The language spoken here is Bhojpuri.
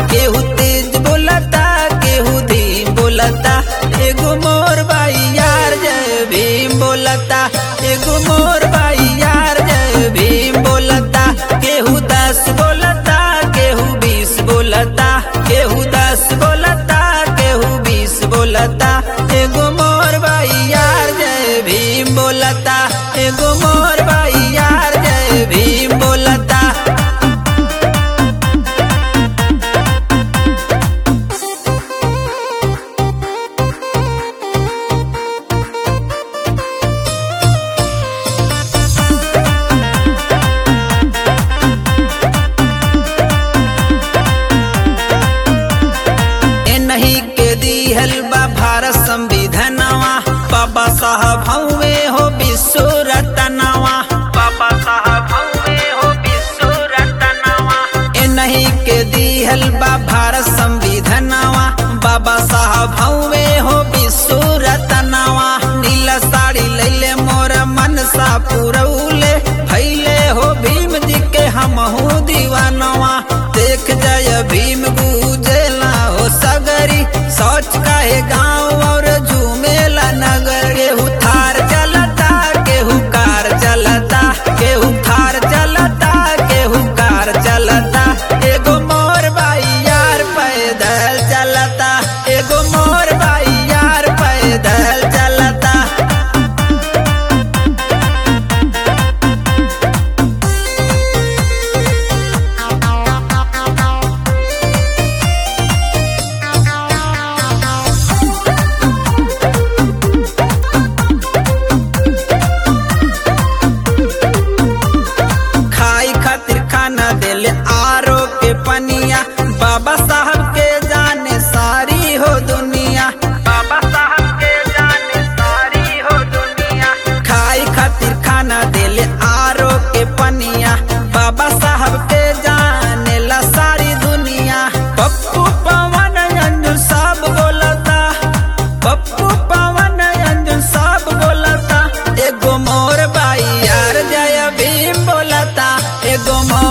केहू तेज बोलता केहू धीम बोलता। एगो मोर भाई यार जय भीम बोलता। एगो मोर भाई यार जय भीम बोलता। केहू 10 बोलता केहू 20 बोलता। केहू 10 बोलता केहू 20 बोलता। एगो मोर भाई यार जय भीम बोलता। एगो मोर भाई यार जय भीम बोलता। नहीं के दिहल बा भारत संविधानवा। बाबा साहब हवे हो विश्व रत्नवा। बाबा साहब हवे हो विश्व रत्नवा। ए नहीं के दिहल बा भारत संविधानवा। बाबा साहब हवे हो विश्व रत्नवा। नीला साड़ी लैले मोर मनसा पुरौले। भैले हो भीम जी के हमहू दीवानवा। देख जय भीम गुजेला हो सगरी। सोच काहे गाँव और झूमेला नगर। केहू थार चलता केहू कार चलता। केहू थार चलता केहू कार चलता। एगो मोर भाई यार पैदल चलता। एगो मोर भाई यार पैदल चलता। खाई खातिर खाना देले आरो के पनिया। बाबा साहब के जाने सारी हो दुनिया। बाबा साहब के जाने सारी हो दुनिया। खाई खातिर खाना देले आरो के पनिया। बाबा साहब के जाने ला सारी दुनिया। पप्पू पवन अंजुन सब बोलता। पप्पू पवन अंजुन सब बोलता। एगो मोर भाई यार जय भीम बोलता। एगो मोर